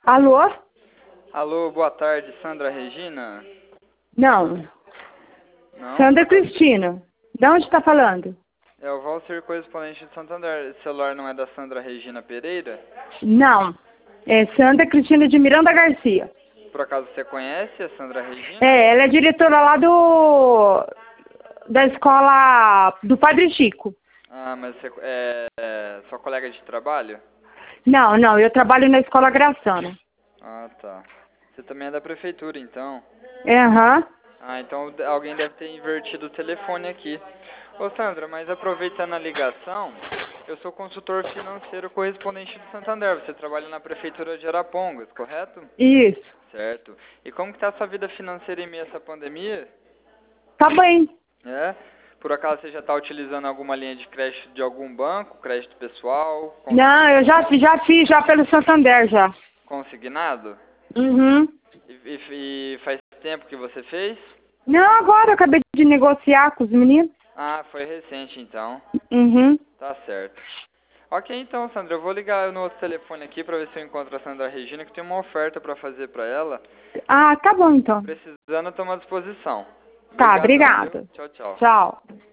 Alô? Alô, boa tarde, Sandra Regina? Não. Não? Sandra Cristina. De onde está falando? É o Walter, correspondente de Santander. Esse celular não é da Sandra Regina Pereira? Não. É Sandra Cristina de Miranda Garcia. Por acaso você conhece a Sandra Regina? É, ela é diretora lá da escola do Padre Chico. Ah, mas você é sua colega de trabalho? Não, eu trabalho na escola Graçana. Ah, tá. Você também é da prefeitura, então? Aham. Ah, então alguém deve ter invertido o telefone aqui. Ô Sandra, mas aproveitando a ligação, eu sou consultor financeiro correspondente de Santander. Você trabalha na prefeitura de Arapongas, correto? Isso. Certo. E como que tá a sua vida financeira em meio a essa pandemia? Tá bem. É? Por acaso você já está utilizando alguma linha de crédito de algum banco, crédito pessoal, Não, eu já fiz já pelo Santander já. consignado? Uhum. E faz tempo que você fez? Não, agora eu acabei de negociar com os meninos. Ah, foi recente então. Uhum. Tá certo. Ok, então, Sandra, eu vou ligar no outro telefone aqui para ver se eu encontro a Sandra Regina, que tem uma oferta para fazer para ela. Ah, tá bom então. Precisando, eu tomo à disposição. Tá, Obrigadão, viu? obrigada. Tchau, tchau. Tchau.